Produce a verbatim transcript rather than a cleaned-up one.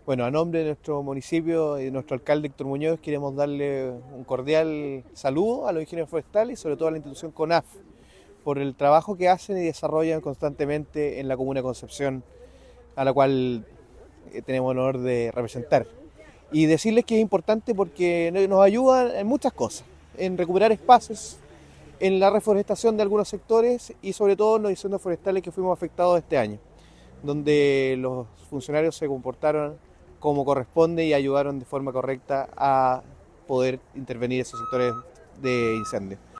Bueno, a nombre de nuestro municipio y de nuestro alcalde Héctor Muñoz queremos darle un cordial saludo a los ingenieros forestales y sobre todo a la institución CONAF por el trabajo que hacen y desarrollan constantemente en la comuna de Concepción, a la cual eh, tenemos el honor de representar. Y decirles que es importante porque nos ayuda en muchas cosas, en recuperar espacios, en la reforestación de algunos sectores y sobre todo en los incendios forestales que fuimos afectados este año, donde los funcionarios se comportaron como corresponde y ayudaron de forma correcta a poder intervenir esos sectores de incendio.